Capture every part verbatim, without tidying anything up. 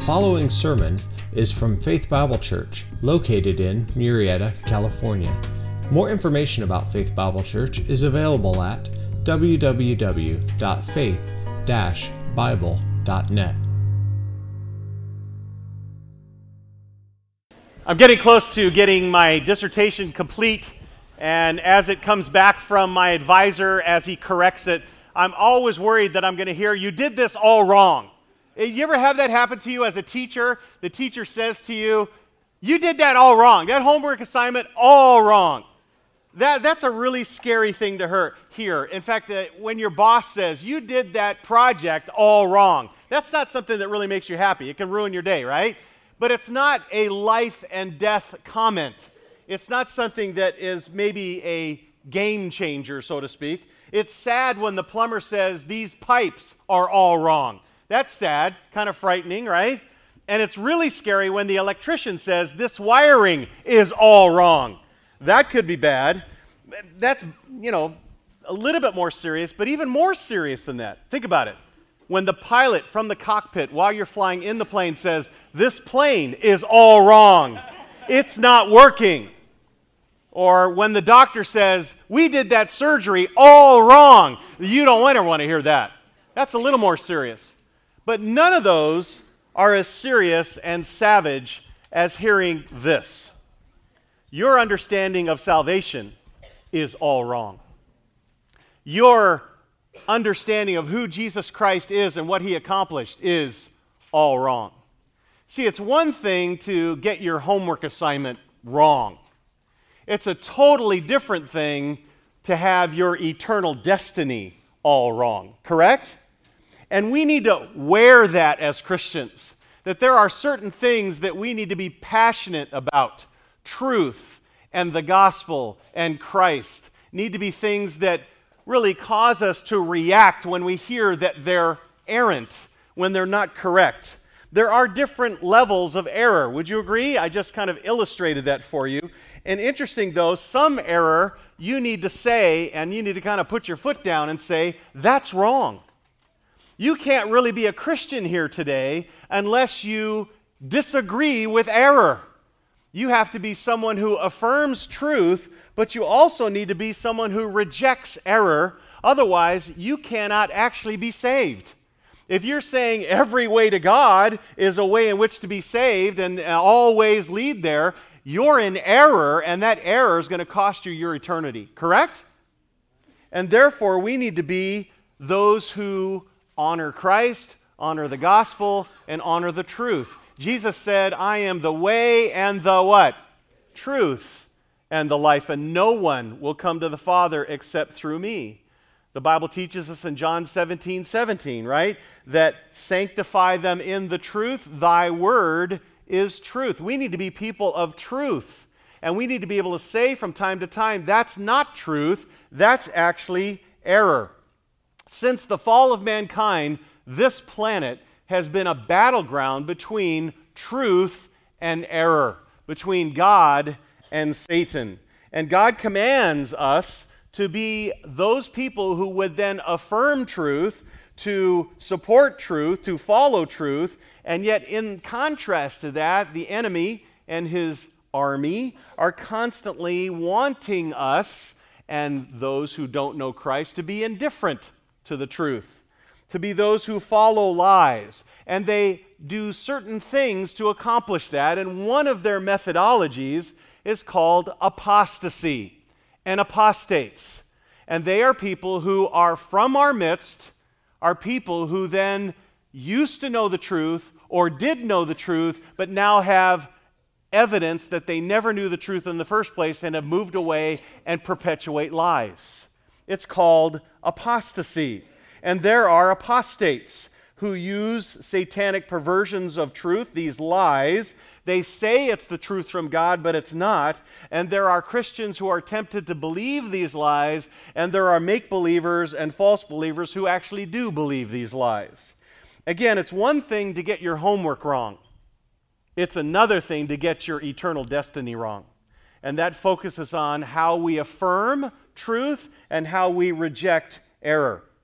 following sermon is from Faith Bible Church, located in Murrieta, California. More information about Faith Bible Church is available at w w w dot faith dash bible dot net. I'm getting close to getting my dissertation complete, and as it comes back from my advisor, as he corrects it, I'm always worried that I'm going to hear, "You did this all wrong." You ever have that happen to you as a teacher? The teacher says to you, "You did that all wrong. That homework assignment, all wrong." That, that's a really scary thing to hear. hear. In fact, uh, when your boss says, "You did that project all wrong," that's not something that really makes you happy. It can ruin your day, right? But it's not a life and death comment. It's not something that is maybe a game changer, so to speak. It's sad when the plumber says, "These pipes are all wrong." That's sad, kind of frightening, right? And it's really scary when the electrician says, "This wiring is all wrong." That could be bad. That's, you know, a little bit more serious, but even more serious than that. Think about it. When the pilot from the cockpit, while you're flying in the plane, says, "This plane is all wrong. It's not working." Or when the doctor says, "We did that surgery all wrong." You don't ever want to hear that. That's a little more serious. But none of those are as serious and savage as hearing this. Your understanding of salvation is all wrong. Your understanding of who Jesus Christ is and what he accomplished is all wrong. See, it's one thing to get your homework assignment wrong. It's a totally different thing to have your eternal destiny all wrong, correct? And we need to wear that as Christians, that there are certain things that we need to be passionate about. Truth and the gospel and Christ need to be things that really cause us to react when we hear that they're errant, when they're not correct. There are different levels of error. Would you agree? I just kind of illustrated that for you. And interesting though, some error you need to say, and you need to kind of put your foot down and say, "That's wrong." You can't really be a Christian here today unless you disagree with error. You have to be someone who affirms truth, but you also need to be someone who rejects error. Otherwise, you cannot actually be saved. If you're saying every way to God is a way in which to be saved and all ways lead there, you're in error, and that error is going to cost you your eternity. Correct? And therefore, we need to be those who honor Christ, honor the gospel, and honor the truth. Jesus said, "I am the way and the" what? Truth and the life, and no one will come to the Father except through me. The Bible teaches us in John seventeen seventeen, right? That sanctify them in the truth, thy word is truth. We need to be people of truth, and we need to be able to say from time to time, that's not truth, that's actually error. Since the fall of mankind, this planet has been a battleground between truth and error, between God and Satan. And God commands us to be those people who would then affirm truth, to support truth, to follow truth, and yet in contrast to that, the enemy and his army are constantly wanting us and those who don't know Christ to be indifferent to the truth, to be those who follow lies. And they do certain things to accomplish that, and one of their methodologies is called apostasy and apostates. And they are people who are from our midst, are people who then used to know the truth or did know the truth, but now have evidence that they never knew the truth in the first place and have moved away and perpetuate lies. It's called apostasy. And there are apostates who use satanic perversions of truth, these lies. They say it's the truth from God, but it's not. And there are Christians who are tempted to believe these lies, and there are make-believers and false believers who actually do believe these lies. Again, it's one thing to get your homework wrong. It's another thing to get your eternal destiny wrong. And that focuses on how we affirm truth and how we reject error.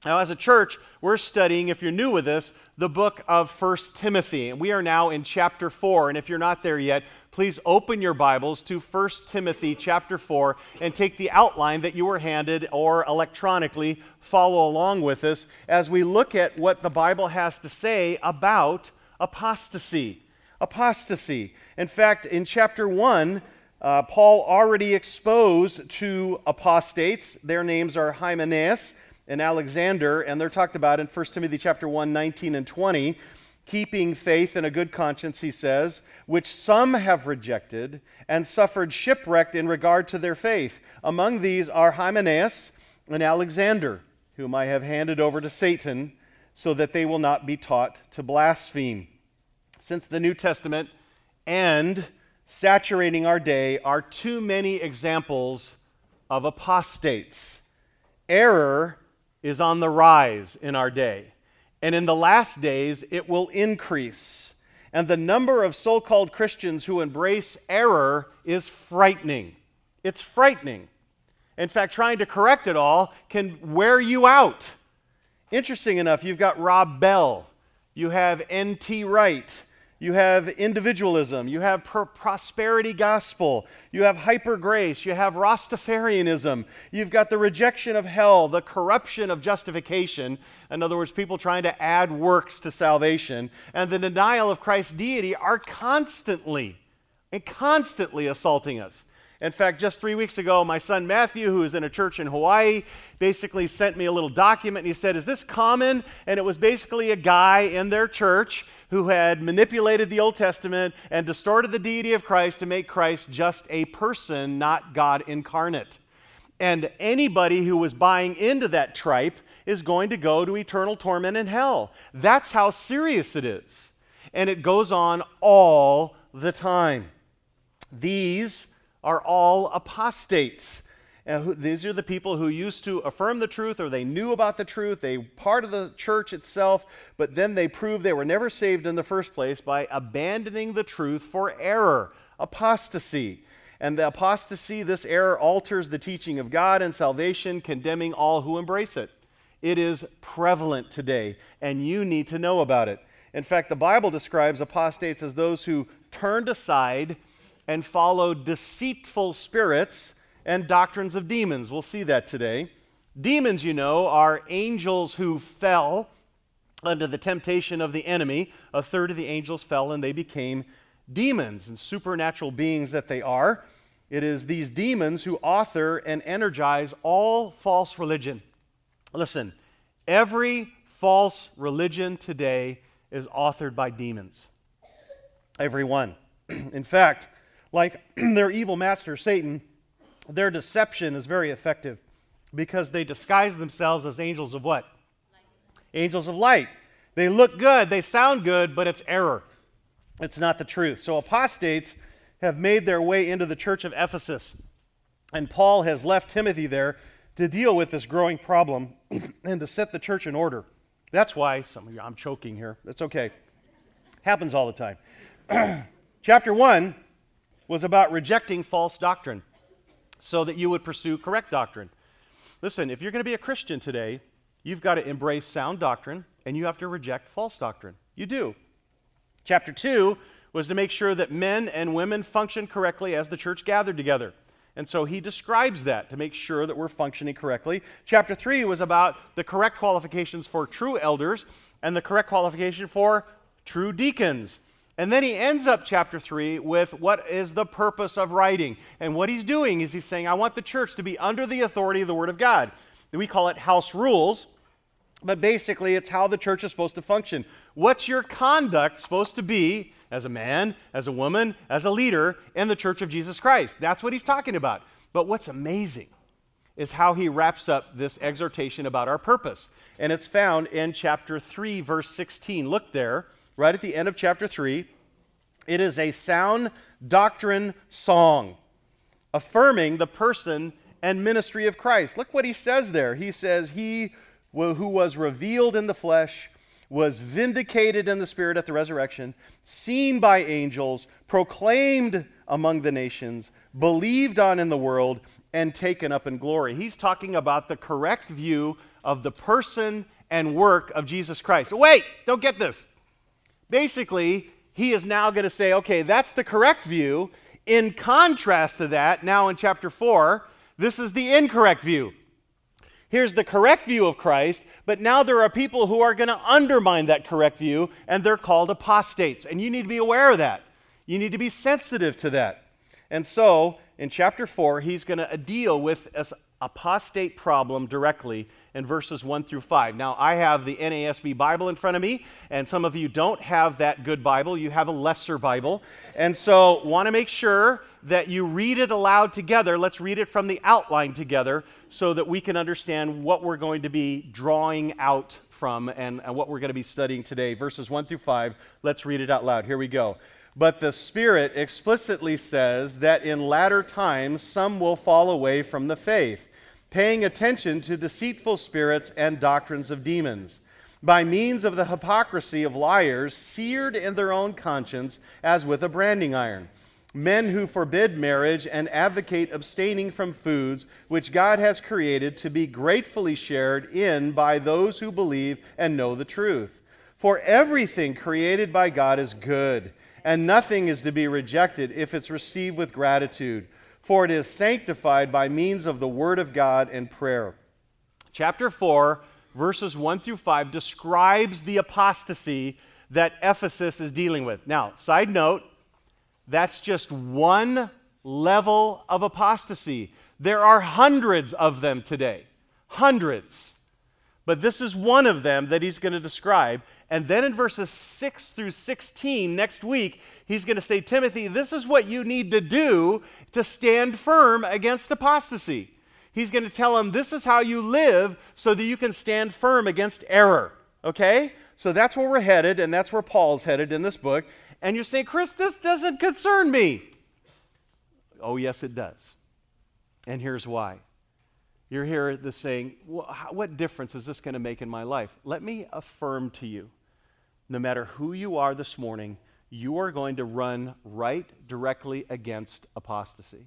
Now, as a church, we're studying, if you're new with us, the book of First Timothy. And we are now in chapter four. And if you're not there yet, please open your Bibles to First Timothy chapter four and take the outline that you were handed or electronically follow along with us as we look at what the Bible has to say about apostasy. Apostasy. In fact, in chapter one, uh, Paul already exposed two apostates. Their names are Hymenaeus and Alexander, and they're talked about in First Timothy chapter one, nineteen and twenty. Keeping faith and a good conscience, he says, which some have rejected and suffered shipwreck in regard to their faith. Among these are Hymenaeus and Alexander, whom I have handed over to Satan, so that they will not be taught to blaspheme. Since the New Testament and saturating our day are too many examples of apostates. Error is on the rise in our day. And in the last days, it will increase. And the number of so-called Christians who embrace error is frightening. It's frightening. In fact, trying to correct it all can wear you out. Interesting enough, you've got Rob Bell, you have N T Wright, you have individualism, you have pr- prosperity gospel, you have hyper grace, you have Rastafarianism, you've got the rejection of hell, the corruption of justification, in other words, people trying to add works to salvation, and the denial of Christ's deity are constantly and constantly assaulting us. In fact, just three weeks ago, my son Matthew, who is in a church in Hawaii, basically sent me a little document, and he said, "Is this common?" And it was basically a guy in their church who had manipulated the Old Testament and distorted the deity of Christ to make Christ just a person, not God incarnate. And anybody who was buying into that tripe is going to go to eternal torment in hell. That's how serious it is. And it goes on all the time. These are all apostates. And who, these are the people who used to affirm the truth, or they knew about the truth, they part of the church itself, but then they proved they were never saved in the first place by abandoning the truth for error, apostasy. And the apostasy, this error, alters the teaching of God and salvation, condemning all who embrace it. It is prevalent today, and you need to know about it. In fact, the Bible describes apostates as those who turned aside and followed deceitful spirits and doctrines of demons. We'll see that today. Demons, you know, are angels who fell under the temptation of the enemy. A third of the angels fell and they became demons, and supernatural beings that they are. It is these demons who author and energize all false religion. Listen, every false religion today is authored by demons. Every one. In fact, like their evil master, Satan, their deception is very effective because they disguise themselves as angels of what? Light. Angels of light. They look good, they sound good, but it's error. It's not the truth. So apostates have made their way into the church of Ephesus, and Paul has left Timothy there to deal with this growing problem and to set the church in order. That's why, some of you, I'm choking here. That's okay. Happens all the time. Chapter one was about rejecting false doctrine so that you would pursue correct doctrine. Listen, if you're going to be a Christian today, you've got to embrace sound doctrine and you have to reject false doctrine. You do. Chapter two was to make sure that men and women function correctly as the church gathered together. And so he describes that to make sure that we're functioning correctly. Chapter three was about the correct qualifications for true elders and the correct qualification for true deacons. And then he ends up chapter three with what is the purpose of writing. And what he's doing is he's saying, I want the church to be under the authority of the Word of God. We call it house rules, but basically it's how the church is supposed to function. What's your conduct supposed to be as a man, as a woman, as a leader in the church of Jesus Christ? That's what he's talking about. But what's amazing is how he wraps up this exhortation about our purpose. And it's found in chapter three, verse sixteen. Look there. Right at the end of chapter three, it is a sound doctrine song affirming the person and ministry of Christ. Look what he says there. He says, he who was revealed in the flesh was vindicated in the Spirit at the resurrection, seen by angels, proclaimed among the nations, believed on in the world, and taken up in glory. He's talking about the correct view of the person and work of Jesus Christ. Wait, don't get this. Basically, he is now going to say, okay, that's the correct view. In contrast to that, now in chapter four, this is the incorrect view. Here's the correct view of Christ, but now there are people who are going to undermine that correct view, and they're called apostates. And you need to be aware of that. You need to be sensitive to that. And so, in chapter four, he's going to deal with this apostate problem directly in verses one through five. Now, I have the N A S B Bible in front of me, and some of you don't have that good Bible. You have a lesser Bible. And so, want to make sure that you read it aloud together. Let's read it from the outline together so that we can understand what we're going to be drawing out from and, and what we're going to be studying today. Verses one through five, let's read it out loud. Here we go. But the Spirit explicitly says that in latter times some will fall away from the faith, paying attention to deceitful spirits and doctrines of demons, by means of the hypocrisy of liars, seared in their own conscience as with a branding iron. Men who forbid marriage and advocate abstaining from foods which God has created to be gratefully shared in by those who believe and know the truth. For everything created by God is good, and nothing is to be rejected if it's received with gratitude, for it is sanctified by means of the Word of God and prayer. Chapter four, verses one through five, describes the apostasy that Ephesus is dealing with. Now, side note, that's just one level of apostasy. There are hundreds of them today. Hundreds. But this is one of them that he's going to describe. And then in verses six through sixteen next week, he's going to say, Timothy, this is what you need to do to stand firm against apostasy. He's going to tell him this is how you live so that you can stand firm against error. Okay? So that's where we're headed, and that's where Paul's headed in this book. And you're saying, Chris, this doesn't concern me. Oh, yes, it does. And here's why. You're here this saying, well, how, what difference is this going to make in my life? Let me affirm to you, no matter who you are this morning, you are going to run right directly against apostasy.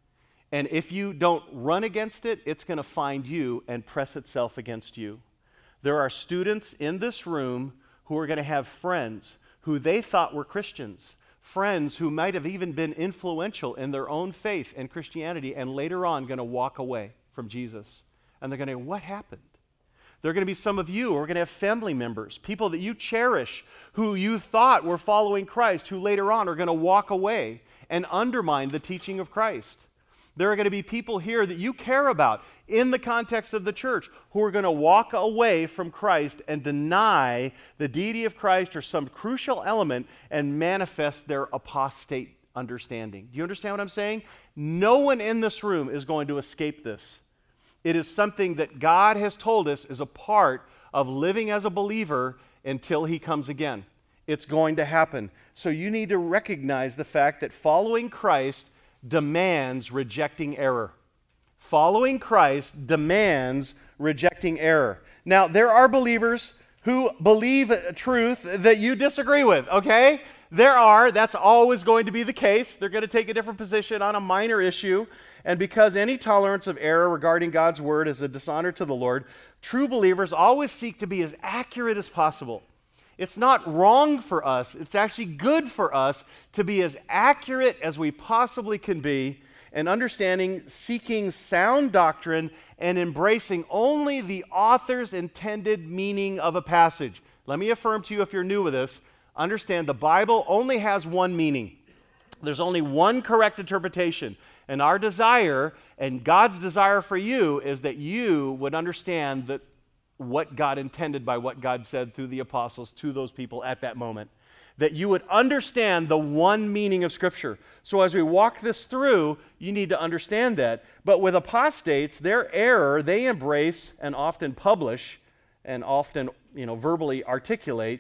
And if you don't run against it, it's going to find you and press itself against you. There are students in this room who are going to have friends who they thought were Christians, friends who might have even been influential in their own faith and Christianity, and later on going to walk away from Jesus. And they're going to go, what happened? There are going to be some of you who are going to have family members, people that you cherish, who you thought were following Christ, who later on are going to walk away and undermine the teaching of Christ. There are going to be people here that you care about in the context of the church who are going to walk away from Christ and deny the deity of Christ or some crucial element and manifest their apostate understanding. Do you understand what I'm saying? No one in this room is going to escape this. It is something that God has told us is a part of living as a believer until He comes again. It's going to happen. So you need to recognize the fact that following Christ demands rejecting error. Following Christ demands rejecting error. Now, there are believers who believe a truth that you disagree with, okay? There are. That's always going to be the case. They're going to take a different position on a minor issue. And because any tolerance of error regarding God's Word is a dishonor to the Lord, true believers always seek to be as accurate as possible. It's not wrong for us. It's actually good for us to be as accurate as we possibly can be in understanding, seeking sound doctrine, and embracing only the author's intended meaning of a passage. Let me affirm to you, if you're new with this, understand the Bible only has one meaning. There's only one correct interpretation. And our desire, and God's desire for you, is that you would understand that what God intended by what God said through the apostles to those people at that moment. That you would understand the one meaning of Scripture. So as we walk this through, you need to understand that. But with apostates, their error, they embrace and often publish and often, you know, verbally articulate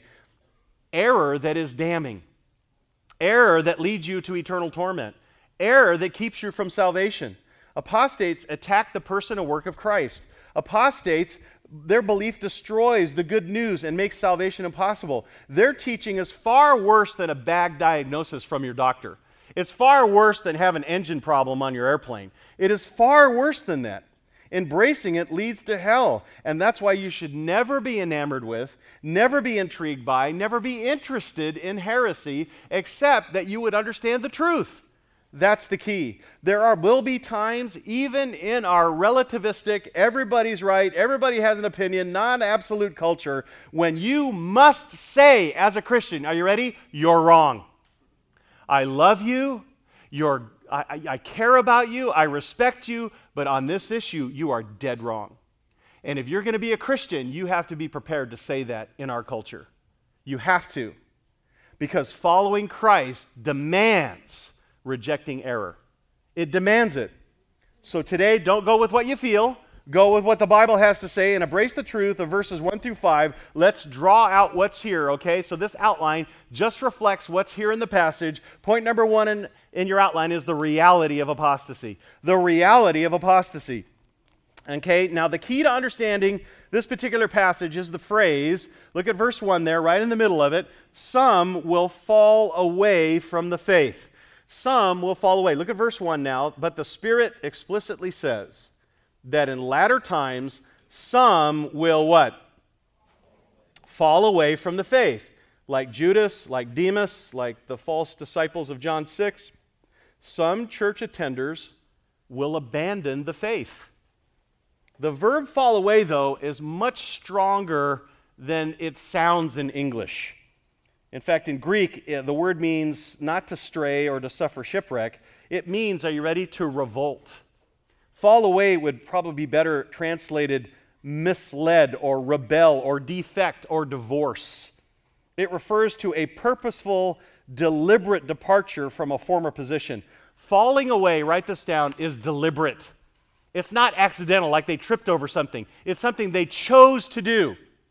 error that is damning. Error that leads you to eternal torment. Error that keeps you from salvation. Apostates attack the person and work of Christ. Apostates, their belief destroys the good news and makes salvation impossible. Their teaching is far worse than a bad diagnosis from your doctor. It's far worse than having an engine problem on your airplane. It is far worse than that. Embracing it leads to hell. And that's why you should never be enamored with, never be intrigued by, never be interested in heresy, except that you would understand the truth. That's the key. There are will be times, even in our relativistic, everybody's right, everybody has an opinion, non-absolute culture, when you must say as a Christian, are you ready? You're wrong. I love you. You're, I, I care about you. I respect you. But on this issue, you are dead wrong. And if you're going to be a Christian, you have to be prepared to say that in our culture. You have to. Because following Christ demands rejecting error. It demands it. So today, don't go with what you feel. Go with what the Bible has to say and embrace the truth of verses one through five. Let's draw out what's here, okay? So this outline just reflects what's here in the passage. Point number one in, in your outline is the reality of apostasy. The reality of apostasy. Okay, now the key to understanding this particular passage is the phrase, look at verse one there, right in the middle of it, some will fall away from the faith. Some will fall away. Look at verse one now. But the Spirit explicitly says that in latter times, some will what? Fall away from the faith. Like Judas, like Demas, like the false disciples of John six. Some church attenders will abandon the faith. The verb fall away, though, is much stronger than it sounds in English. In fact, in Greek, the word means not to stray or to suffer shipwreck. It means, are you ready, to revolt. Fall away would probably be better translated misled or rebel or defect or divorce. It refers to a purposeful, deliberate departure from a former position. Falling away, write this down, is deliberate. It's not accidental, like they tripped over something. It's something they chose to do.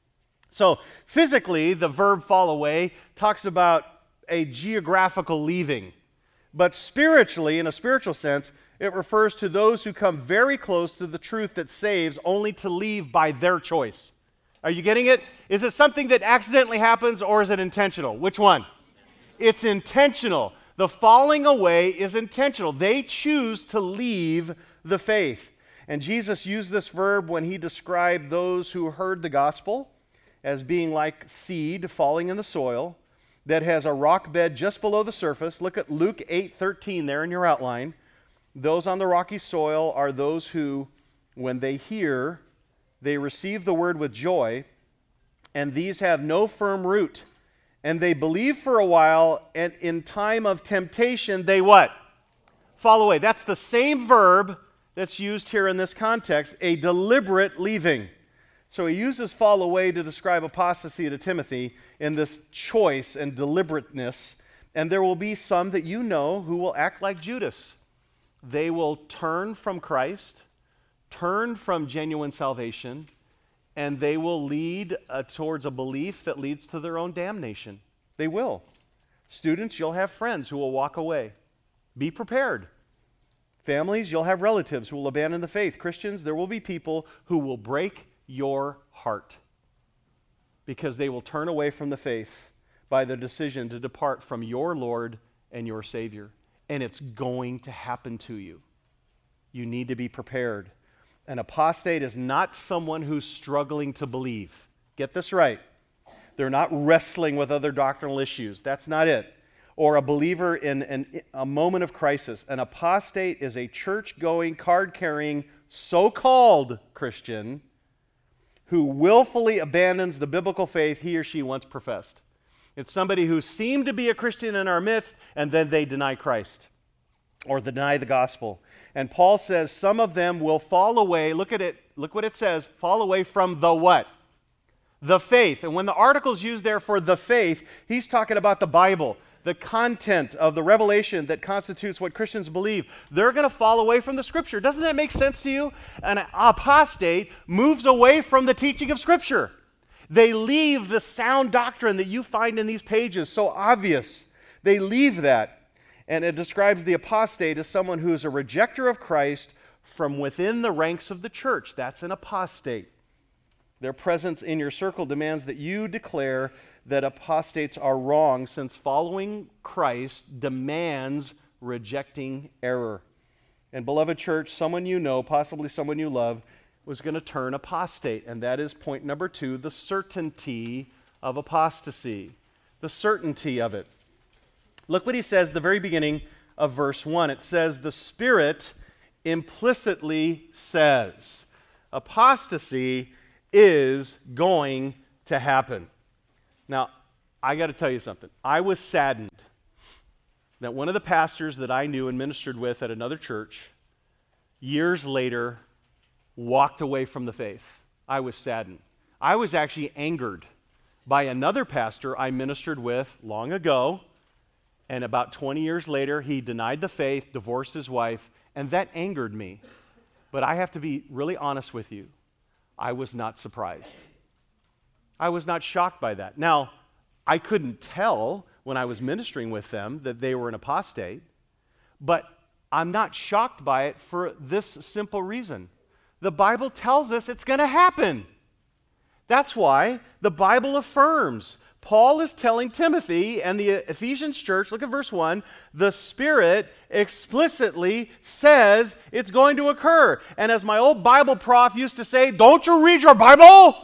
So physically, the verb fall away talks about a geographical leaving. But spiritually, in a spiritual sense, it refers to those who come very close to the truth that saves only to leave by their choice. Are you getting it? Is it something that accidentally happens or is it intentional? Which one? It's intentional. The falling away is intentional. They choose to leave the faith. And Jesus used this verb when he described those who heard the gospel as being like seed falling in the soil that has a rock bed just below the surface. Look at Luke eight thirteen there in your outline. Those on the rocky soil are those who, when they hear, they receive the word with joy, and these have no firm root. And they believe for a while, and in time of temptation, they what? Fall away. That's the same verb that's used here in this context, a deliberate leaving. So he uses fall away to describe apostasy to Timothy in this choice and deliberateness. And there will be some that you know who will act like Judas. They will turn from Christ, turn from genuine salvation, and they will lead uh, towards a belief that leads to their own damnation. They will. Students, you'll have friends who will walk away. Be prepared. Families, you'll have relatives who will abandon the faith. Christians, there will be people who will break your heart because they will turn away from the faith by the decision to depart from your Lord and your Savior. And it's going to happen to you. You need to be prepared. An apostate is not someone who's struggling to believe. Get this right. They're not wrestling with other doctrinal issues. That's not it. Or a believer in an, a moment of crisis. An apostate is a church-going, card-carrying, so-called Christian who willfully abandons the biblical faith he or she once professed. It's somebody who seemed to be a Christian in our midst, and then they deny Christ or deny the gospel. And Paul says some of them will fall away. Look at it. Look what it says. Fall away from the what? The faith. And when the article's used there for the faith, he's talking about the Bible, the content of the revelation that constitutes what Christians believe. They're going to fall away from the Scripture. Doesn't that make sense to you? An apostate moves away from the teaching of Scripture. They leave the sound doctrine that you find in these pages, so obvious. They leave that. And it describes the apostate as someone who is a rejecter of Christ from within the ranks of the church. That's an apostate. Their presence in your circle demands that you declare that apostates are wrong, since following Christ demands rejecting error. And beloved church, someone you know, possibly someone you love, was going to turn apostate. And that is point number two, the certainty of apostasy. The certainty of it. Look what he says at the very beginning of verse one. It says, the Spirit implicitly says, apostasy is going to happen. Now, I got to tell you something. I was saddened that one of the pastors that I knew and ministered with at another church, years later, walked away from the faith. I was saddened. I was actually angered by another pastor I ministered with long ago, and about twenty years later, he denied the faith, divorced his wife, and that angered me. But I have to be really honest with you. I was not surprised. I was not shocked by that. Now, I couldn't tell when I was ministering with them that they were an apostate, but I'm not shocked by it for this simple reason. The Bible tells us it's going to happen. That's why the Bible affirms. Paul is telling Timothy and the Ephesians church, look at verse one, the Spirit explicitly says it's going to occur. And as my old Bible prof used to say, don't you read your Bible?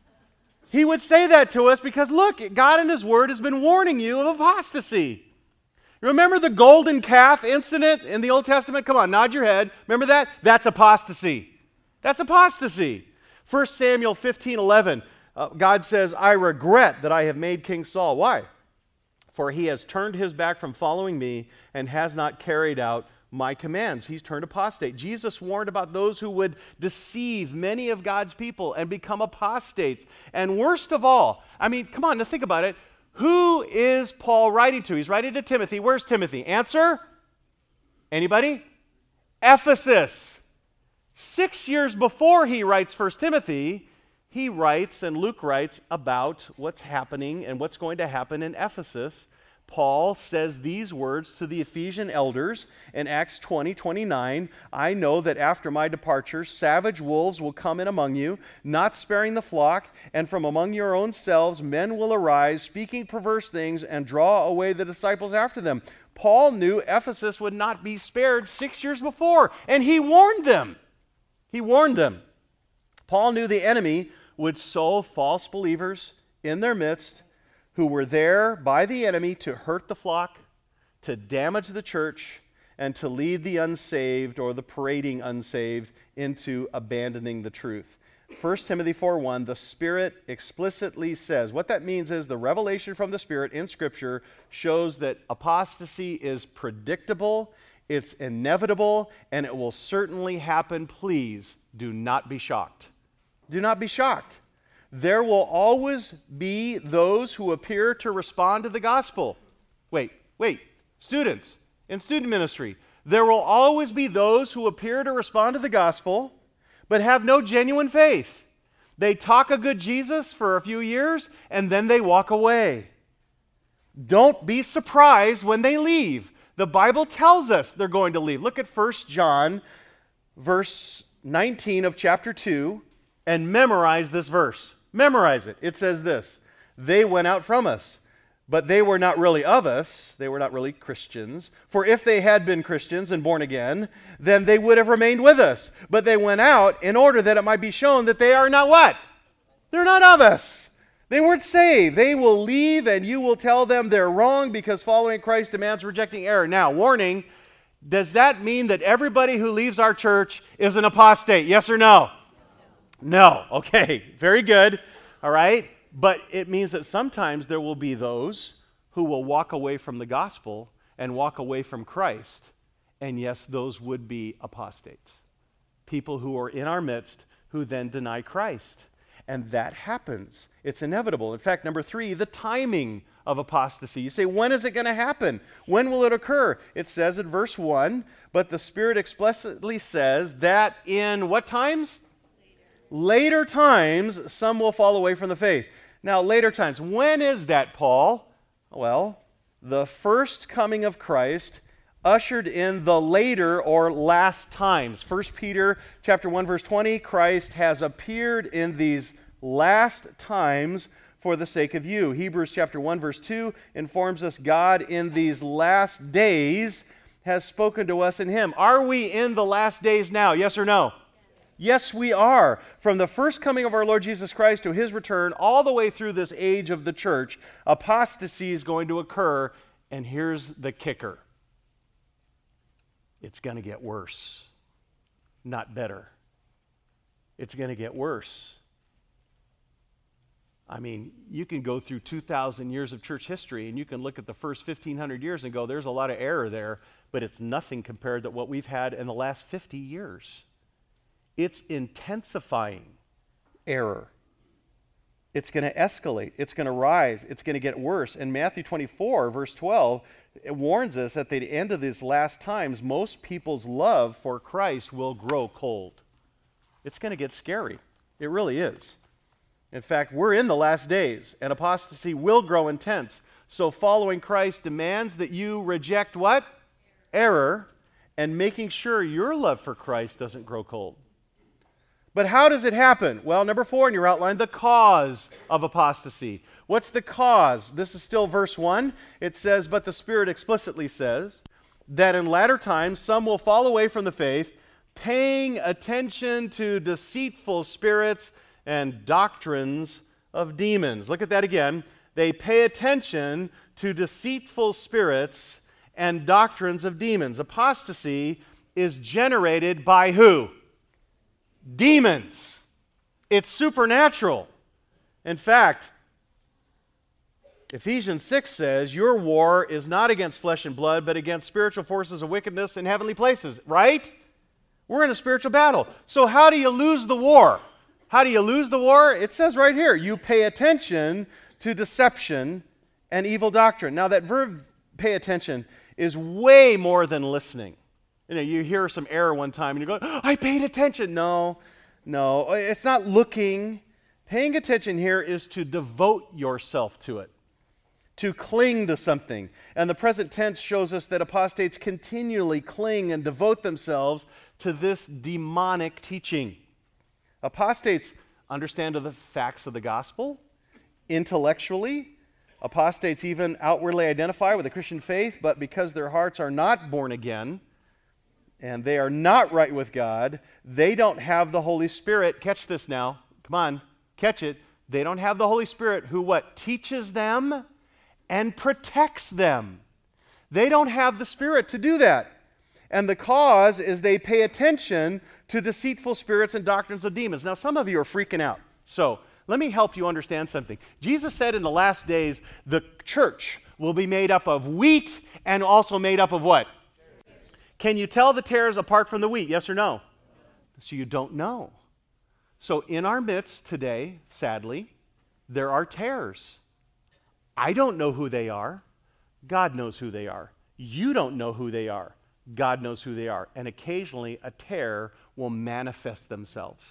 He would say that to us because, look, God in His Word has been warning you of apostasy. Remember the golden calf incident in the Old Testament? Come on, nod your head. Remember that? That's apostasy. That's apostasy. First Samuel fifteen eleven, uh, God says, I regret that I have made King Saul. Why? For he has turned his back from following me and has not carried out my commands. He's turned apostate. Jesus warned about those who would deceive many of God's people and become apostates. And worst of all, I mean, come on, now think about it. Who is Paul writing to? He's writing to Timothy. Where's Timothy? Answer? Anybody? Ephesus. Six years before he writes First Timothy, he writes, and Luke writes, about what's happening and what's going to happen in Ephesus. Paul says these words to the Ephesian elders in Acts twenty twenty-nine. I know that after my departure, savage wolves will come in among you, not sparing the flock, and from among your own selves men will arise, speaking perverse things, and draw away the disciples after them. Paul knew Ephesus would not be spared six years before, and he warned them. He warned them. Paul knew the enemy would sow false believers in their midst, who were there by the enemy to hurt the flock, to damage the church, and to lead the unsaved or the parading unsaved into abandoning the truth. First Timothy four one, the Spirit explicitly says, what that means is the revelation from the Spirit in Scripture shows that apostasy is predictable, it's inevitable, and it will certainly happen. Please do not be shocked. Do not be shocked. There will always be those who appear to respond to the gospel. Wait, wait, students in student ministry, there will always be those who appear to respond to the gospel, but have no genuine faith. They talk a good Jesus for a few years, and then they walk away. Don't be surprised when they leave. The Bible tells us they're going to leave. Look at First John, verse nineteen of chapter two, and memorize this verse. Memorize it. It says this, they went out from us, but they were not really of us. They were not really Christians. For if they had been Christians and born again, then they would have remained with us. But they went out in order that it might be shown that they are not what? They're not of us. They weren't saved. They will leave and you will tell them they're wrong because following Christ demands rejecting error. Now, warning, does that mean that everybody who leaves our church is an apostate? Yes or no? No. Okay, very good. All right. But it means that sometimes there will be those who will walk away from the gospel and walk away from Christ. And yes, those would be apostates. People who are in our midst who then deny Christ. And that happens. It's inevitable. In fact, number three, the timing of apostasy. You say, when is it going to happen? When will it occur? It says in verse one, but the Spirit explicitly says that in what times? Later times, some will fall away from the faith. Now, later times. When is that, Paul? Well, the first coming of Christ ushered in the later or last times. First Peter chapter one, verse twenty, Christ has appeared in these last times for the sake of you. Hebrews chapter one, verse two informs us God in these last days has spoken to us in him. Are we in the last days now? Yes or no? Yes, we are. From the first coming of our Lord Jesus Christ to his return, all the way through this age of the church, apostasy is going to occur. And here's the kicker. It's going to get worse, not better. It's going to get worse. I mean, you can go through two thousand years of church history and you can look at the first fifteen hundred years and go, there's a lot of error there, but it's nothing compared to what we've had in the last fifty years. It's intensifying error. It's going to escalate. It's going to rise. It's going to get worse. And Matthew twenty-four, verse twelve, it warns us at the end of these last times, most people's love for Christ will grow cold. It's going to get scary. It really is. In fact, we're in the last days, and apostasy will grow intense. So following Christ demands that you reject what? Error, and making sure your love for Christ doesn't grow cold. But how does it happen? Well, number four in your outline, the cause of apostasy. What's the cause? This is still verse one. It says, but the Spirit explicitly says that in latter times some will fall away from the faith, paying attention to deceitful spirits and doctrines of demons. Look at that again. They pay attention to deceitful spirits and doctrines of demons. Apostasy is generated by who? Demons. It's supernatural. In fact, Ephesians six says, your war is not against flesh and blood, but against spiritual forces of wickedness in heavenly places, right? We're in a spiritual battle. So how do you lose the war? How do you lose the war? It says right here, you pay attention to deception and evil doctrine. Now that verb, pay attention, is way more than listening. You know, you hear some error one time and you go, oh, I paid attention. No, no, it's not looking. Paying attention here is to devote yourself to it, to cling to something. And the present tense shows us that apostates continually cling and devote themselves to this demonic teaching. Apostates understand the facts of the gospel intellectually. Apostates even outwardly identify with the Christian faith, but because their hearts are not born again and they are not right with God, they don't have the Holy Spirit. Catch this now. Come on, catch it. They don't have the Holy Spirit who what? Teaches them and protects them. They don't have the Spirit to do that. And the cause is they pay attention to deceitful spirits and doctrines of demons. Now, some of you are freaking out. So, let me help you understand something. Jesus said in the last days, the church will be made up of wheat and also made up of what? Can you tell the tares apart from the wheat? Yes or no? So you don't know. So in our midst today, sadly, there are tares. I don't know who they are. God knows who they are. You don't know who they are. God knows who they are. And occasionally a tare will manifest themselves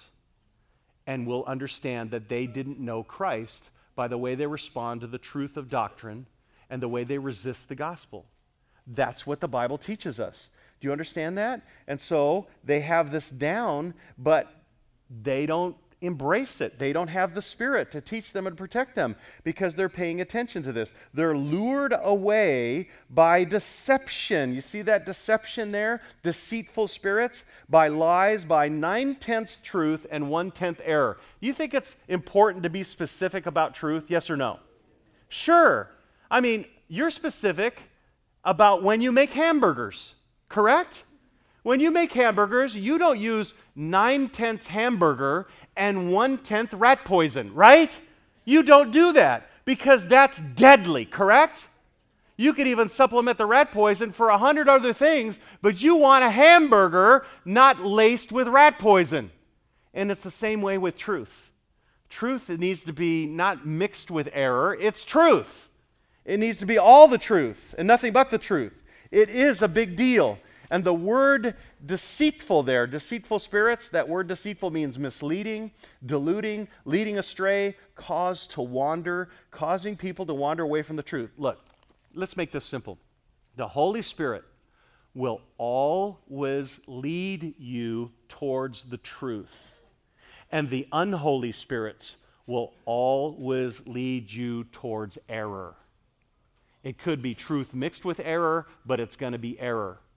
and will understand that they didn't know Christ by the way they respond to the truth of doctrine and the way they resist the gospel. That's what the Bible teaches us. Do you understand that? And so they have this down, but they don't embrace it. They don't have the Spirit to teach them and protect them because they're paying attention to this. They're lured away by deception. You see that deception there? Deceitful spirits, by lies, by nine-tenths truth and one-tenth error. You think it's important to be specific about truth? Yes or no? Sure. I mean, you're specific about when you make hamburgers, correct? When you make hamburgers, you don't use nine-tenths hamburger and one-tenth rat poison, right? You don't do that because that's deadly, correct? You could even supplement the rat poison for a hundred other things, but you want a hamburger not laced with rat poison. And it's the same way with truth. Truth needs to be not mixed with error. It's truth. It needs to be all the truth and nothing but the truth. It is a big deal. And the word deceitful there, deceitful spirits, that word deceitful means misleading, deluding, leading astray, cause to wander, causing people to wander away from the truth. Look, let's make this simple. The Holy Spirit will always lead you towards the truth. And the unholy spirits will always lead you towards error. It could be truth mixed with error, but it's going to be error.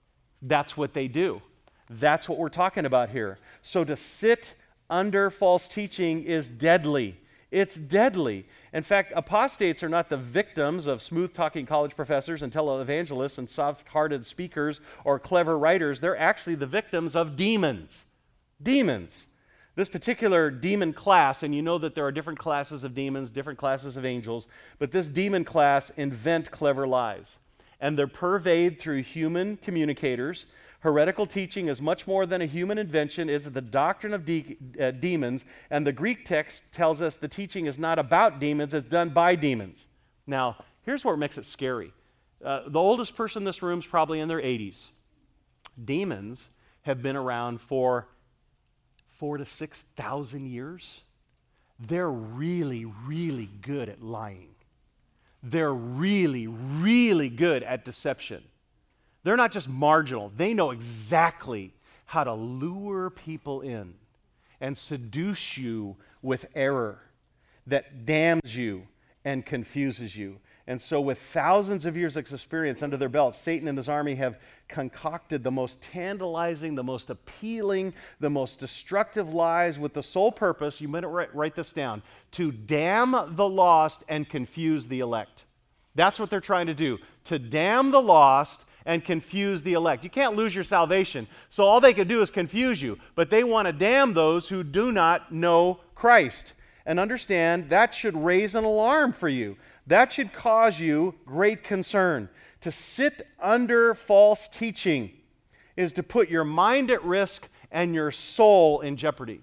That's what they do. That's what we're talking about here. So to sit under false teaching is deadly. It's deadly. In fact, apostates are not the victims of smooth-talking college professors and televangelists and soft-hearted speakers or clever writers. They're actually the victims of demons. Demons. This particular demon class, and you know that there are different classes of demons, different classes of angels, but this demon class invent clever lies. And they're purveyed through human communicators. Heretical teaching is much more than a human invention. It's the doctrine of de- uh, demons. And the Greek text tells us the teaching is not about demons, it's done by demons. Now, here's what makes it scary. Uh, the oldest person in this room is probably in their eighties. Demons have been around for four to six thousand years. They're really, really good at lying. They're really, really good at deception. They're not just marginal. They know exactly how to lure people in and seduce you with error that damns you and confuses you. And so with thousands of years of experience under their belts, Satan and his army have concocted the most tantalizing, the most appealing, the most destructive lies with the sole purpose, you better write, write this down, to damn the lost and confuse the elect. That's what they're trying to do, to damn the lost and confuse the elect. You can't lose your salvation. So all they can do is confuse you. But they want to damn those who do not know Christ. And understand that should raise an alarm for you. That should cause you great concern. To sit under false teaching is to put your mind at risk and your soul in jeopardy.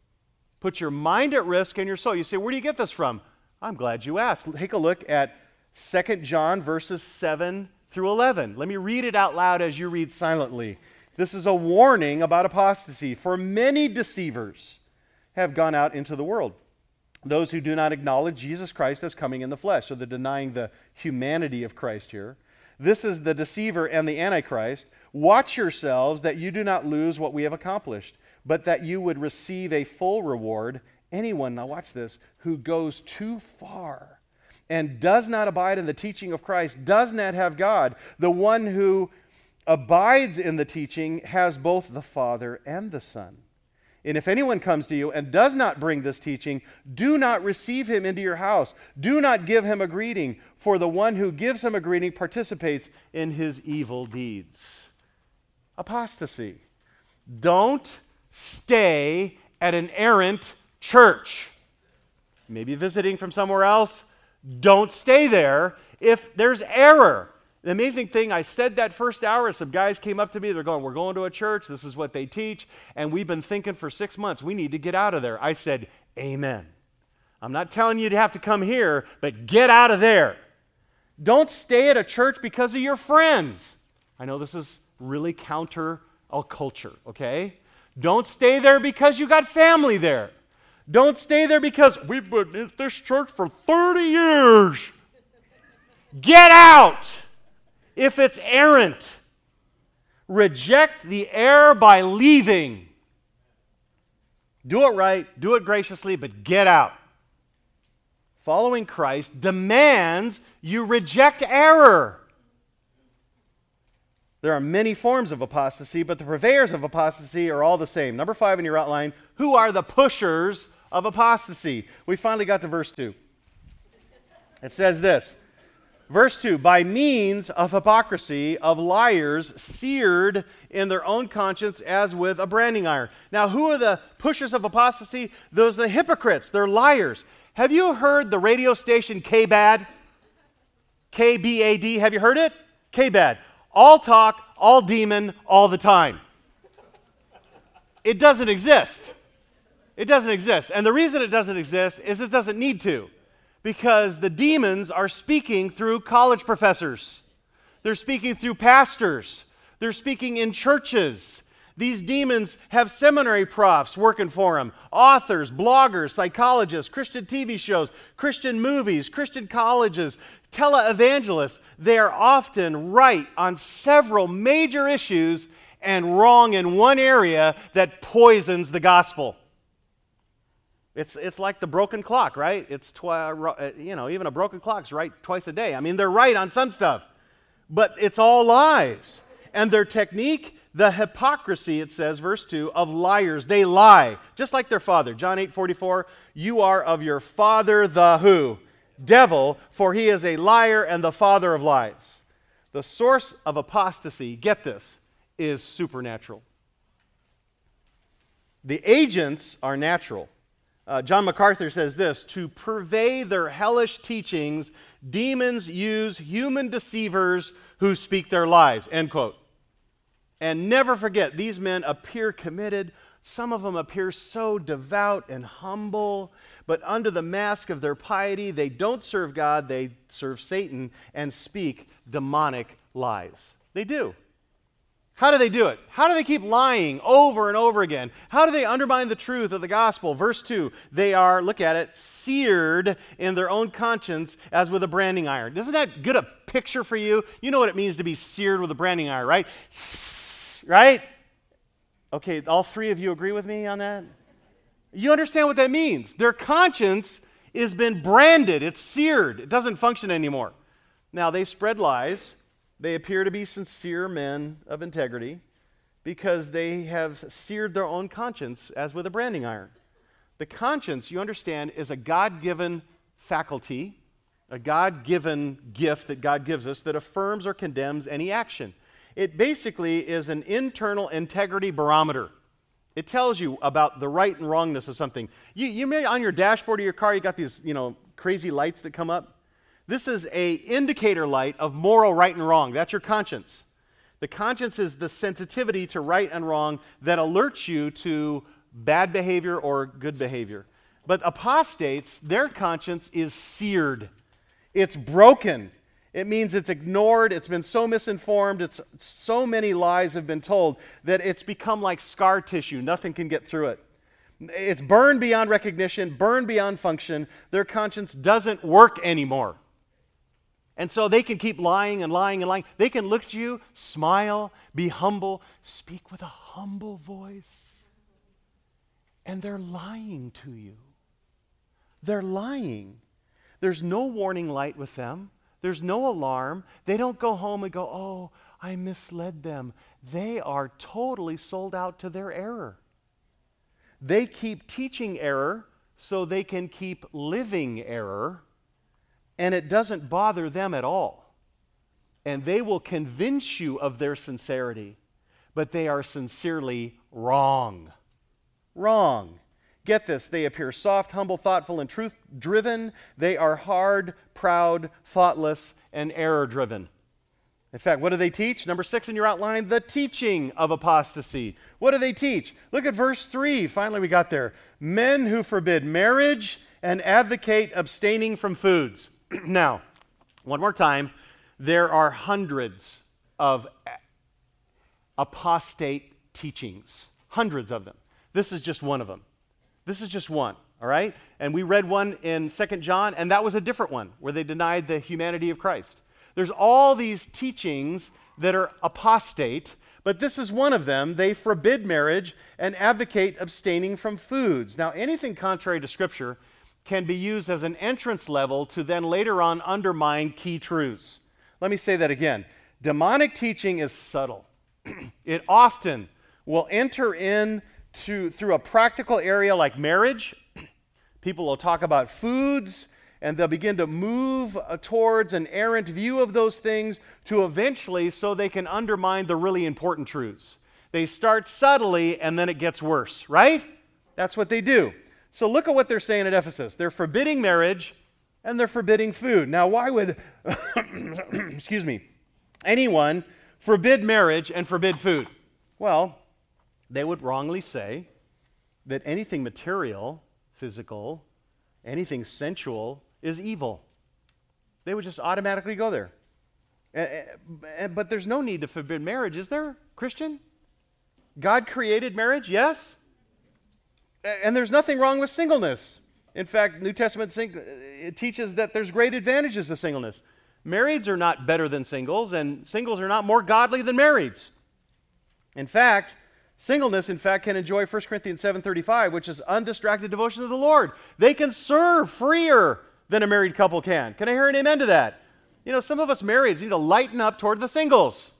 Put your mind at risk and your soul. You say, where do you get this from? I'm glad you asked. Take a look at Second John verses seven through eleven. Let me read it out loud as you read silently. This is a warning about apostasy. For many deceivers have gone out into the world. Those who do not acknowledge Jesus Christ as coming in the flesh. So they're denying the humanity of Christ here. This is the deceiver and the Antichrist. Watch yourselves that you do not lose what we have accomplished, but that you would receive a full reward. Anyone, now watch this, who goes too far and does not abide in the teaching of Christ, does not have God. The one who abides in the teaching has both the Father and the Son. And if anyone comes to you and does not bring this teaching, do not receive him into your house. Do not give him a greeting, for the one who gives him a greeting participates in his evil deeds. Apostasy. Don't stay at an errant church. Maybe visiting from somewhere else. Don't stay there if there's error. The amazing thing, I said that first hour, some guys came up to me, they're going, we're going to a church, this is what they teach, and we've been thinking for six months, we need to get out of there. I said, amen. I'm not telling you to have to come here, but get out of there. Don't stay at a church because of your friends. I know this is really counter a culture, okay? Don't stay there because you got family there. Don't stay there because we've been in this church for thirty years. Get out if it's errant. Reject the error by leaving. Do it right, do it graciously, but get out. Following Christ demands you reject error. There are many forms of apostasy, but the purveyors of apostasy are all the same. Number five in your outline, who are the pushers of apostasy? We finally got to verse two. It says this, verse two, by means of hypocrisy, of liars seared in their own conscience as with a branding iron. Now, who are the pushers of apostasy? Those are the hypocrites. They're liars. Have you heard the radio station K B A D? K B A D, have you heard it? K B A D. All talk, all demon, all the time. It doesn't exist. It doesn't exist. And the reason it doesn't exist is it doesn't need to. Because the demons are speaking through college professors. They're speaking through pastors. They're speaking in churches. These demons have seminary profs working for them, authors, bloggers, psychologists, Christian T V shows, Christian movies, Christian colleges, televangelists. They are often right on several major issues and wrong in one area that poisons the gospel. It's it's like the broken clock, right? It's twi- you know, even a broken clock's right twice a day. I mean, they're right on some stuff, but it's all lies. And their technique, the hypocrisy, it says, verse two, of liars. They lie, just like their father. John eight forty-four, you are of your father the who? Devil, for he is a liar and the father of lies. The source of apostasy, get this, is supernatural. The agents are natural. Uh, John MacArthur says this, to purvey their hellish teachings, demons use human deceivers who speak their lies, end quote. And never forget, these men appear committed. Some of them appear so devout and humble, but under the mask of their piety, they don't serve God, they serve Satan and speak demonic lies. They do. How do they do it? How do they keep lying over and over again? How do they undermine the truth of the gospel? Verse two, they are, look at it, seared in their own conscience as with a branding iron. Isn't that good a picture for you? You know what it means to be seared with a branding iron, right? Right? Okay, all three of you agree with me on that? You understand what that means. Their conscience has been branded. It's seared. It doesn't function anymore. Now, they spread lies. They appear to be sincere men of integrity because they have seared their own conscience as with a branding iron. The conscience, you understand, is a God-given faculty, a God-given gift that God gives us that affirms or condemns any action. It basically is an internal integrity barometer. It tells you about the right and wrongness of something. You, you may, on your dashboard of your car, you got these, you know, crazy lights that come up. This is a indicator light of moral right and wrong. That's your conscience. The conscience is the sensitivity to right and wrong that alerts you to bad behavior or good behavior. But apostates, their conscience is seared. It's broken. It means it's ignored, it's been so misinformed, it's so many lies have been told that it's become like scar tissue. Nothing can get through it. It's burned beyond recognition, burned beyond function. Their conscience doesn't work anymore. And so they can keep lying and lying and lying. They can look at you, smile, be humble, speak with a humble voice. And they're lying to you. They're lying. There's no warning light with them. There's no alarm. They don't go home and go, oh, I misled them. They are totally sold out to their error. They keep teaching error so they can keep living error, and it doesn't bother them at all. And they will convince you of their sincerity, but they are sincerely wrong. Wrong. Get this, they appear soft, humble, thoughtful, and truth-driven. They are hard, proud, thoughtless, and error-driven. In fact, what do they teach? Number six in your outline, the teaching of apostasy. What do they teach? Look at verse three. Finally, we got there. Men who forbid marriage and advocate abstaining from foods. Now, one more time, there are hundreds of apostate teachings. Hundreds of them. This is just one of them. This is just one, all right? And we read one in Second John, and that was a different one, where they denied the humanity of Christ. There's all these teachings that are apostate, but this is one of them. They forbid marriage and advocate abstaining from foods. Now, anything contrary to Scripture can be used as an entrance level to then later on undermine key truths. Let me say that again. Demonic teaching is subtle. It often will enter in To, through a practical area like marriage. People will talk about foods, and they'll begin to move uh, towards an errant view of those things to eventually so they can undermine the really important truths. They start subtly, and then it gets worse, right? That's what they do. So look at what they're saying at Ephesus. They're forbidding marriage, and they're forbidding food. Now, why would, excuse me, anyone forbid marriage and forbid food? Well, they would wrongly say that anything material, physical, anything sensual is evil. They would just automatically go there. But there's no need to forbid marriage, is there, Christian? God created marriage, yes? And there's nothing wrong with singleness. In fact, New Testament it teaches that there's great advantages to singleness. Marrieds are not better than singles, and singles are not more godly than marrieds. In fact, singleness, in fact, can enjoy First Corinthians seven thirty-five, which is undistracted devotion to the Lord. They can serve freer than a married couple can. Can I hear an amen to that? You know, some of us marrieds need to lighten up toward the singles.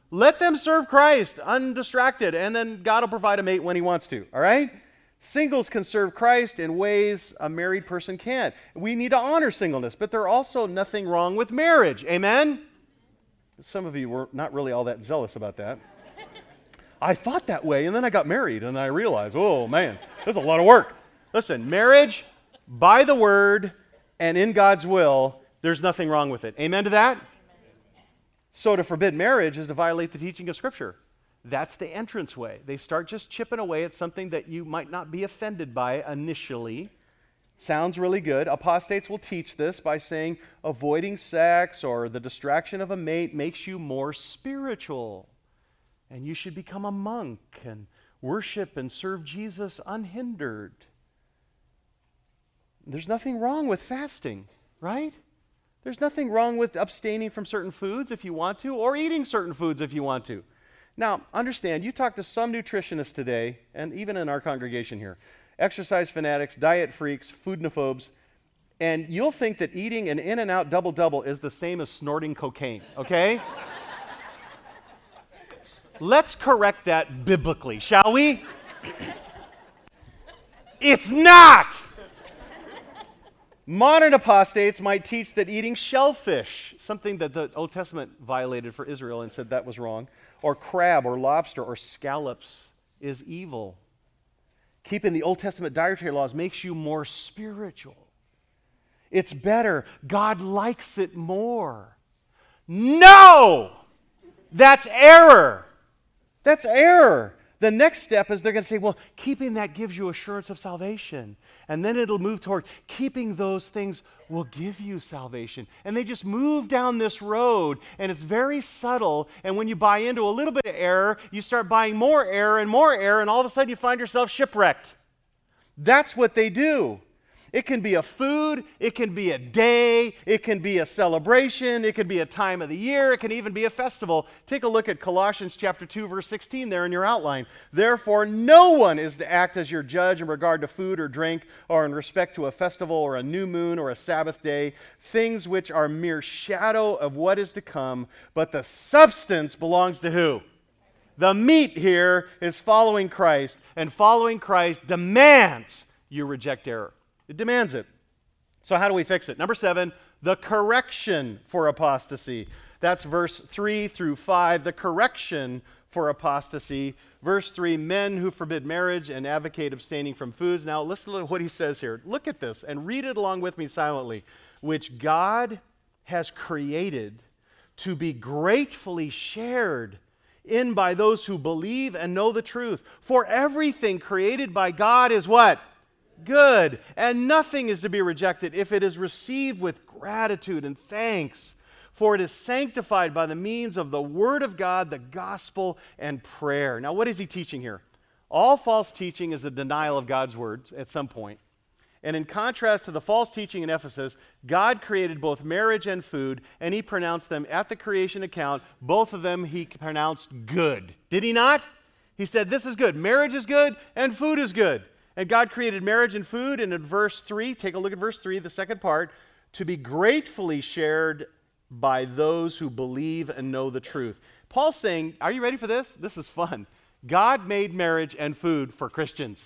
Let them serve Christ undistracted, and then God will provide a mate when he wants to, all right? Singles can serve Christ in ways a married person can't. We need to honor singleness, but there's also nothing wrong with marriage. Amen? Some of you were not really all that zealous about that. I thought that way, and then I got married, and I realized, oh, man, there's a lot of work. Listen, marriage, by the Word and in God's will, there's nothing wrong with it. Amen to that? So to forbid marriage is to violate the teaching of Scripture. That's the entranceway. They start just chipping away at something that you might not be offended by initially. Sounds really good. Apostates will teach this by saying avoiding sex or the distraction of a mate makes you more spiritual. And you should become a monk and worship and serve Jesus unhindered. There's nothing wrong with fasting, right? There's nothing wrong with abstaining from certain foods if you want to, or eating certain foods if you want to. Now, understand, you talk to some nutritionists today, and even in our congregation here, exercise fanatics, diet freaks, foodnophobes, and you'll think that eating an In-N-Out double-double is the same as snorting cocaine, okay? Let's correct that biblically, shall we? It's not! Modern apostates might teach that eating shellfish, something that the Old Testament violated for Israel and said that was wrong, or crab or lobster or scallops is evil. Keeping the Old Testament dietary laws makes you more spiritual. It's better. God likes it more. No! That's error. That's error. The next step is they're going to say, well, keeping that gives you assurance of salvation. And then it'll move toward keeping those things will give you salvation. And they just move down this road, and it's very subtle. And when you buy into a little bit of error, you start buying more error and more error, and all of a sudden you find yourself shipwrecked. That's what they do. It can be a food, it can be a day, it can be a celebration, it can be a time of the year, it can even be a festival. Take a look at Colossians chapter two, verse sixteen there in your outline. Therefore, no one is to act as your judge in regard to food or drink, or in respect to a festival or a new moon or a Sabbath day, things which are mere shadow of what is to come, but the substance belongs to who? The meat here is following Christ, and following Christ demands you reject error. It demands it. So how do we fix it? Number seven, the correction for apostasy. That's verse three through five, the correction for apostasy. Verse three, men who forbid marriage and advocate abstaining from foods. Now listen to what he says here. Look at this and read it along with me silently. Which God has created to be gratefully shared in by those who believe and know the truth. For everything created by God is what? Good, and nothing is to be rejected if it is received with gratitude and thanks, for it is sanctified by the means of the Word of God, the gospel, and prayer. Now, what is he teaching here? All false teaching is a denial of God's words at some point. And in contrast to the false teaching in Ephesus, God created both marriage and food, and he pronounced them at the creation account. Both of them he pronounced good. Did he not? He said, this is good. Marriage is good, and food is good. And God created marriage and food, and in verse three, take a look at verse three, the second part, to be gratefully shared by those who believe and know the truth. Paul's saying, are you ready for this? This is fun. God made marriage and food for Christians.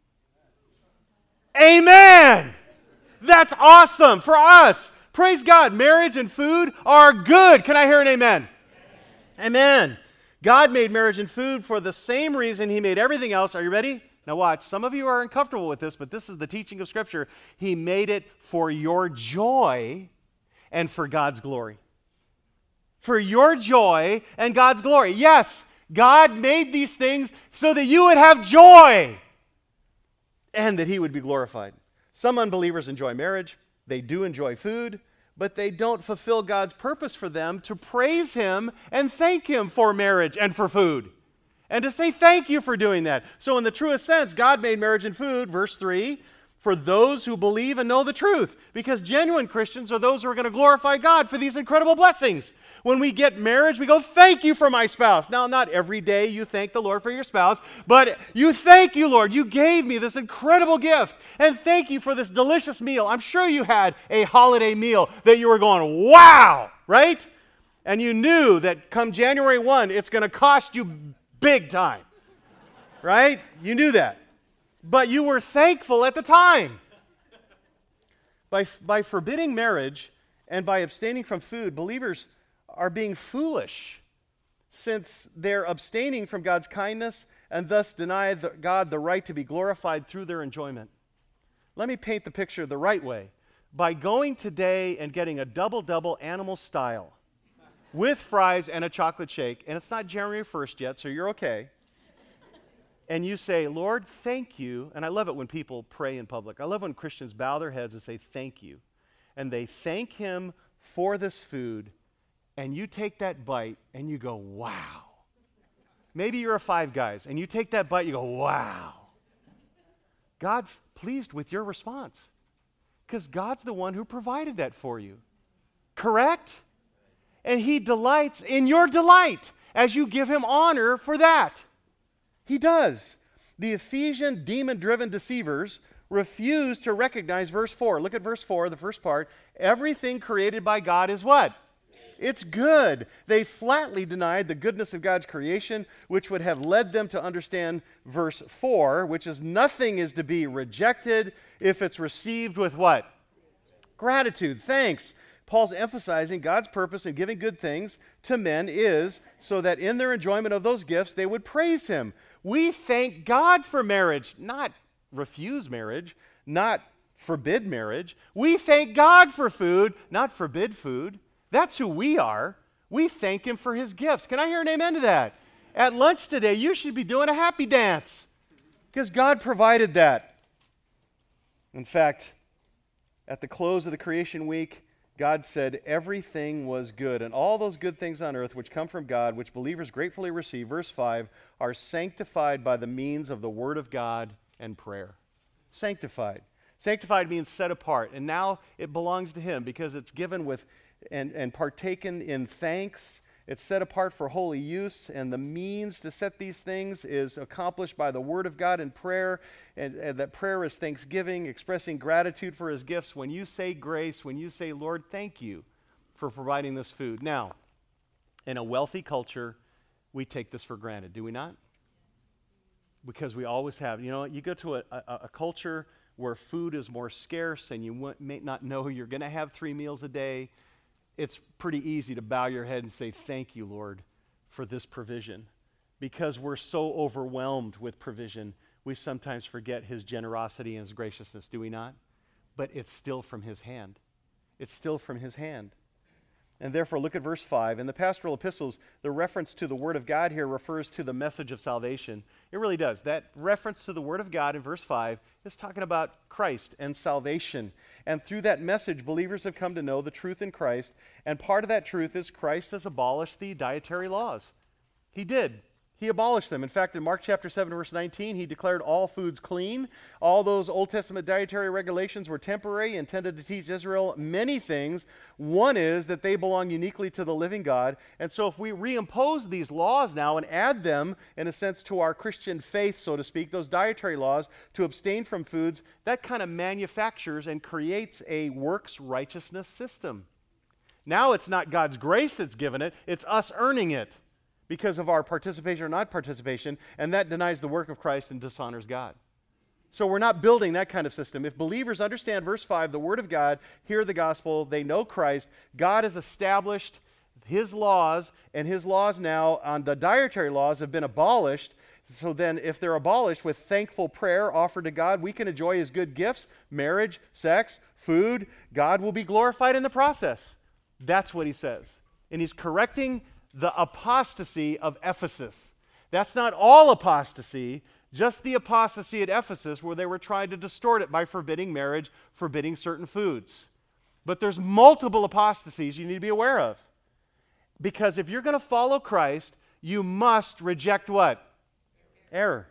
Amen! That's awesome for us. Praise God. Marriage and food are good. Can I hear an amen? Amen. God made marriage and food for the same reason he made everything else. Are you ready? Now watch, some of you are uncomfortable with this, but this is the teaching of Scripture. He made it for your joy and for God's glory. For your joy and God's glory. Yes, God made these things so that you would have joy and that he would be glorified. Some unbelievers enjoy marriage. They do enjoy food, but they don't fulfill God's purpose for them to praise him and thank him for marriage and for food. And to say thank you for doing that. So in the truest sense, God made marriage and food, verse three, for those who believe and know the truth. Because genuine Christians are those who are going to glorify God for these incredible blessings. When we get marriage, we go, thank you for my spouse. Now, not every day you thank the Lord for your spouse, but you thank you, Lord. You gave me this incredible gift. And thank you for this delicious meal. I'm sure you had a holiday meal that you were going, wow, right? And you knew that come January first, it's going to cost you big time. Right? You knew that. But you were thankful at the time. By, by forbidding marriage and by abstaining from food, believers are being foolish, since they're abstaining from God's kindness and thus deny the, God the right to be glorified through their enjoyment. Let me paint the picture the right way. By going today and getting a double-double animal style with fries and a chocolate shake, and it's not January first yet, so you're okay, and you say, Lord, thank you, and I love it when people pray in public. I love when Christians bow their heads and say, thank you, and they thank Him for this food, and you take that bite and you go, wow. Maybe you're a Five Guys, and you take that bite, you go, wow. God's pleased with your response because God's the one who provided that for you. Correct? And He delights in your delight as you give Him honor for that. He does. The Ephesian demon-driven deceivers refuse to recognize verse four. Look at verse four, the first part. Everything created by God is what? It's good. They flatly denied the goodness of God's creation, which would have led them to understand verse four, which is nothing is to be rejected if it's received with what? Gratitude, thanks. Paul's emphasizing God's purpose in giving good things to men is so that in their enjoyment of those gifts, they would praise Him. We thank God for marriage, not refuse marriage, not forbid marriage. We thank God for food, not forbid food. That's who we are. We thank Him for His gifts. Can I hear an amen to that? At lunch today, you should be doing a happy dance because God provided that. In fact, at the close of the creation week, God said everything was good, and all those good things on earth which come from God, which believers gratefully receive, verse five, are sanctified by the means of the Word of God and prayer. Sanctified. Sanctified means set apart, and now it belongs to Him because it's given with and, and partaken in thanks. It's set apart for holy use, and the means to set these things is accomplished by the Word of God and prayer, and, and that prayer is thanksgiving, expressing gratitude for His gifts. When you say grace, when you say, Lord, thank you for providing this food. Now, in a wealthy culture, we take this for granted, do we not? Because we always have. You know, you go to a, a, a culture where food is more scarce and you may not know you're going to have three meals a day. It's pretty easy to bow your head and say, thank you, Lord, for this provision. Because we're so overwhelmed with provision, we sometimes forget His generosity and His graciousness, do we not? But it's still from His hand. It's still from His hand. And therefore, look at verse five. In the pastoral epistles, the reference to the Word of God here refers to the message of salvation. It really does. That reference to the Word of God in verse five is talking about Christ and salvation. And through that message, believers have come to know the truth in Christ. And part of that truth is Christ has abolished the dietary laws. He did. He abolished them. In fact, in Mark chapter seven, verse nineteen, He declared all foods clean. All those Old Testament dietary regulations were temporary, intended to teach Israel many things. One is that they belong uniquely to the living God. And so if we reimpose these laws now and add them, in a sense, to our Christian faith, so to speak, those dietary laws to abstain from foods, that kind of manufactures and creates a works righteousness system. Now it's not God's grace that's given it, it's us earning it because of our participation or not participation, and that denies the work of Christ and dishonors God. So we're not building that kind of system. If believers understand verse five, the Word of God, hear the gospel, they know Christ, God has established His laws, and His laws now on the dietary laws have been abolished. So then if they're abolished, with thankful prayer offered to God, we can enjoy His good gifts, marriage, sex, food. God will be glorified in the process. That's what He says. And He's correcting the apostasy of Ephesus. That's not all apostasy, just the apostasy at Ephesus where they were trying to distort it by forbidding marriage, forbidding certain foods. But there's multiple apostasies you need to be aware of. Because if you're going to follow Christ, you must reject what? Error.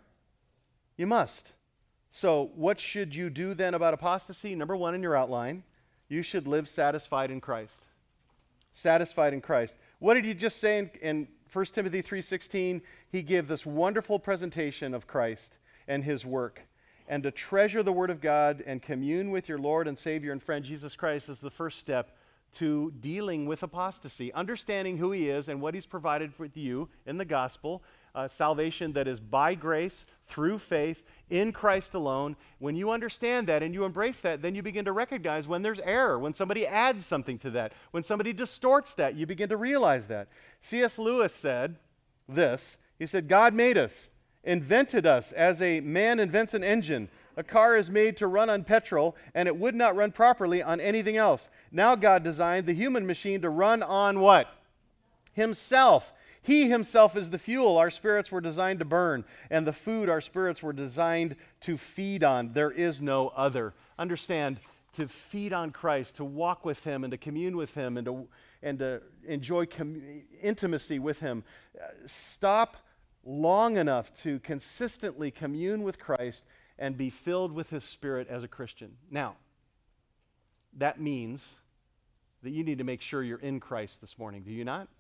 You must. So what should you do then about apostasy? Number one in your outline, you should live satisfied in Christ. Satisfied in Christ. What did he just say in, in First Timothy three sixteen? He gave this wonderful presentation of Christ and His work. And to treasure the Word of God and commune with your Lord and Savior and friend Jesus Christ is the first step to dealing with apostasy, understanding who he is and what he's provided for you in the gospel, uh, salvation that is by grace, through faith, in Christ alone. When you understand that and you embrace that, then you begin to recognize when there's error, when somebody adds something to that, when somebody distorts that, you begin to realize that. C S Lewis said this, he said, God made us, invented us as a man invents an engine. A car is made to run on petrol, and it would not run properly on anything else. Now God designed the human machine to run on what? Himself. He himself is the fuel our spirits were designed to burn, and the food our spirits were designed to feed on. There is no other. Understand, to feed on Christ, to walk with him, and to commune with him, and to, and to enjoy com- intimacy with him. Uh, stop long enough to consistently commune with Christ and be filled with his Spirit as a Christian. Now, that means that you need to make sure you're in Christ this morning, do you not?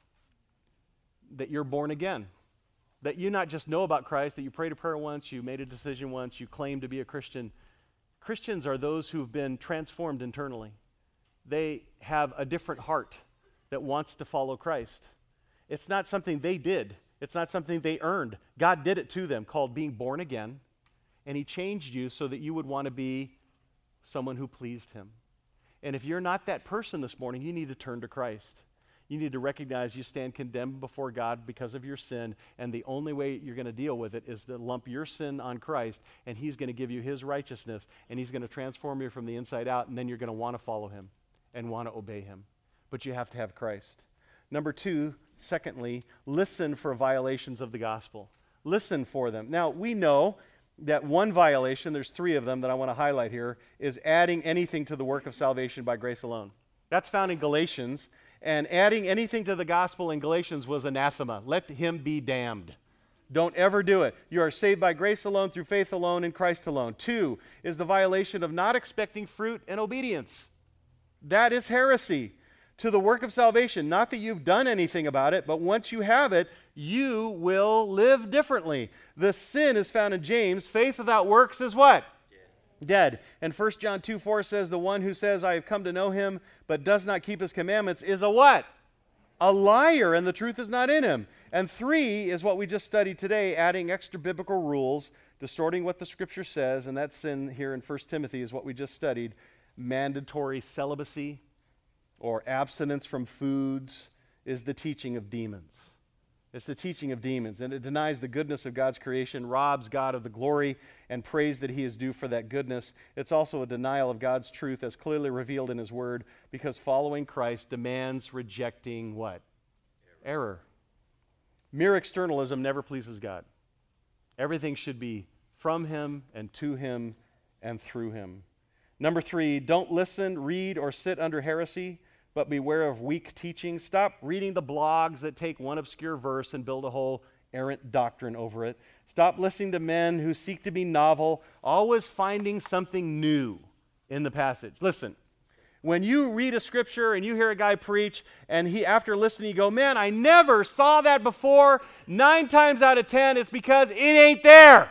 That you're born again. That you not just know about Christ, that you prayed a prayer once, you made a decision once, you claim to be a Christian. Christians are those who've been transformed internally. They have a different heart that wants to follow Christ. It's not something they did. It's not something they earned. God did it to them, called being born again. And he changed you so that you would want to be someone who pleased him. And if you're not that person this morning, you need to turn to Christ. You need to recognize you stand condemned before God because of your sin, and the only way you're going to deal with it is to lump your sin on Christ, and he's going to give you his righteousness, and he's going to transform you from the inside out, and then you're going to want to follow him and want to obey him. But you have to have Christ. Number two, secondly, listen for violations of the gospel. Listen for them. Now, we know that one violation, there's three of them that I want to highlight here, is adding anything to the work of salvation by grace alone. That's found in Galatians, and adding anything to the gospel in Galatians was anathema. Let him be damned. Don't ever do it. You are saved by grace alone, through faith alone, in Christ alone. Two is the violation of not expecting fruit and obedience. That is heresy to the work of salvation. Not that you've done anything about it, but once you have it, you will live differently. The sin is found in James. Faith without works is what? Dead. Dead. And First John two four says, the one who says, I have come to know him, but does not keep his commandments is a what? A liar, and the truth is not in him. And three is what we just studied today, adding extra biblical rules, distorting what the Scripture says, and that sin here in First Timothy is what we just studied, mandatory celibacy or abstinence from foods is the teaching of demons. It's the teaching of demons, and it denies the goodness of God's creation, robs God of the glory and praise that he is due for that goodness. It's also a denial of God's truth as clearly revealed in his word, because following Christ demands rejecting what? Error. Error. Mere externalism never pleases God. Everything should be from him and to him and through him. Number three, don't listen, read, or sit under heresy, but beware of weak teaching. Stop reading the blogs that take one obscure verse and build a whole errant doctrine over it. Stop listening to men who seek to be novel, always finding something new in the passage. Listen, when you read a scripture and you hear a guy preach, and he, after listening, you go, man, I never saw that before. Nine times out of ten, it's because it ain't there.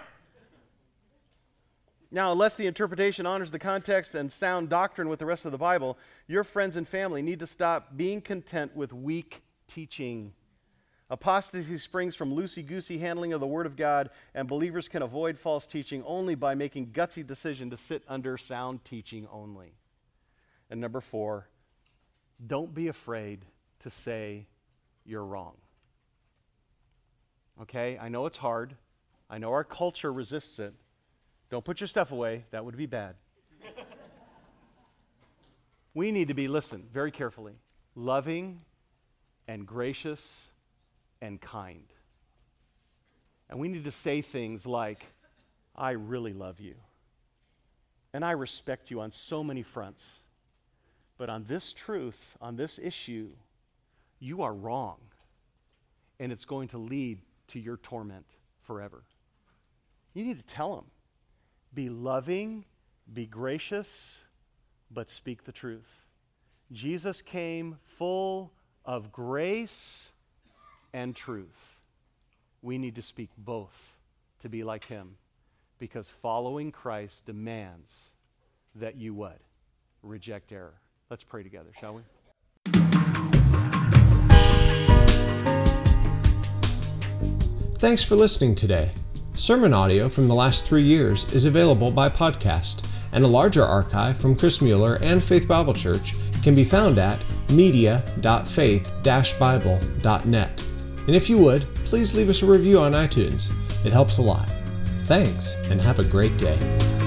Now, unless the interpretation honors the context and sound doctrine with the rest of the Bible, your friends and family need to stop being content with weak teaching. Apostasy springs from loosey-goosey handling of the Word of God, and believers can avoid false teaching only by making gutsy decision to sit under sound teaching only. And number four, don't be afraid to say you're wrong. Okay, I know it's hard. I know our culture resists it. Don't put your stuff away. That would be bad. We need to be, listen, very carefully, loving and gracious and kind. And we need to say things like, I really love you. And I respect you on so many fronts. But on this truth, on this issue, you are wrong. And it's going to lead to your torment forever. You need to tell them. Be loving, be gracious, but speak the truth. Jesus came full of grace and truth. We need to speak both to be like him, because following Christ demands that you what? Reject error. Let's pray together, shall we? Thanks for listening today. Sermon audio from the last three years is available by podcast, and a larger archive from Chris Mueller and Faith Bible Church can be found at media dot faith dash bible dot net. And if you would, please leave us a review on iTunes. It helps a lot. Thanks, and have a great day.